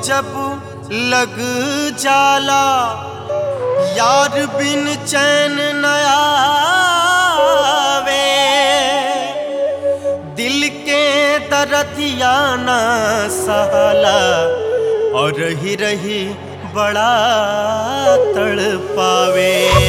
जब लग जाला यार बिन चैन न आवे, दिल के दर्दिया न सहला और रही रही बड़ा तड़पावे।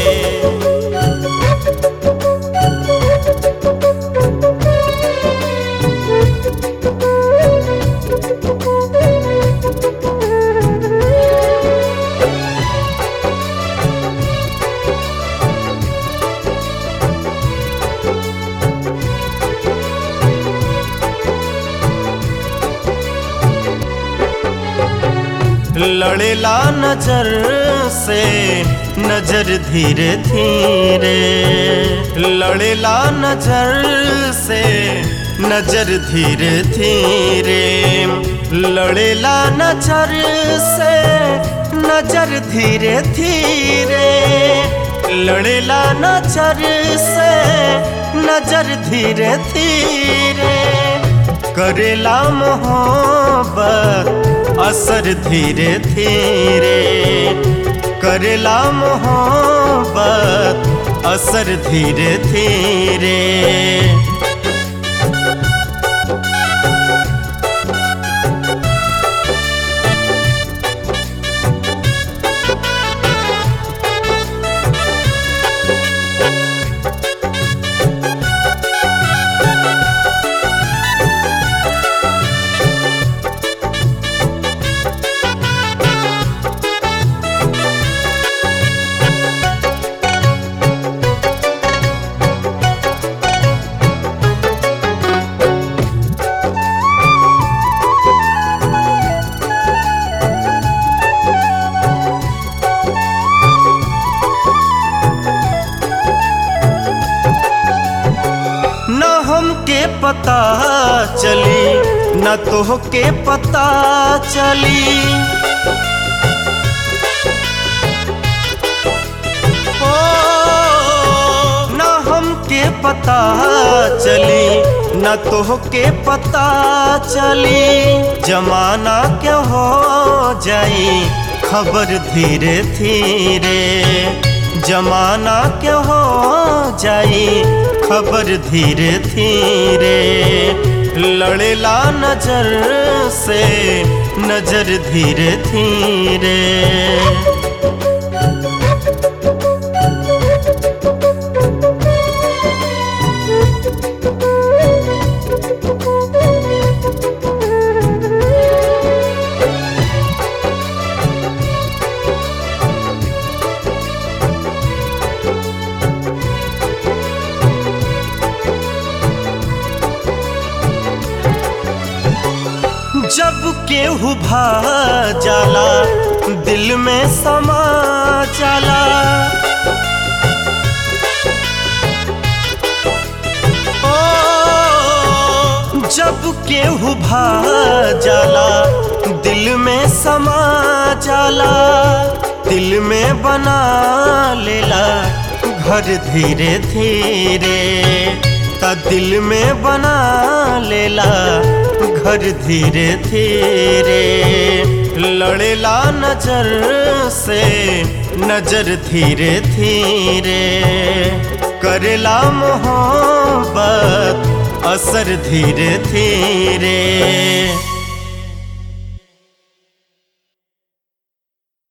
लड़ेला नजर से नजर धीरे धीरे, लड़ेला नजर से नजर धीरे धीरे, लड़ेला नजर से नजर धीरे धीरे, लड़ेला नजर से नजर धीरे धीरे, करेला मोहब्बत असर धीरे धीरे, करेला मोहब्बत असर धीरे धीरे। हमके पता चली न तोहके पता चली, ओ न हमके पता चली न तोहके पता चली, जमाना क्या हो जाई खबर धीरे धीरे, जमाना क्या हो जाई खबर धीरे धीरे, लड़ेला नजर से नजर धीरे धीरे। जब केहू भा जाला दिल में समा जाला, ओ जब केहू भा जाला दिल में समा जाला, दिल में बना लेला घर धीरे धीरे, ता दिल में बना लेला घर धीरे धीरे, लड़ेला नजर से नजर धीरे धीरे, करेला मोहब्बत असर धीरे धीरे।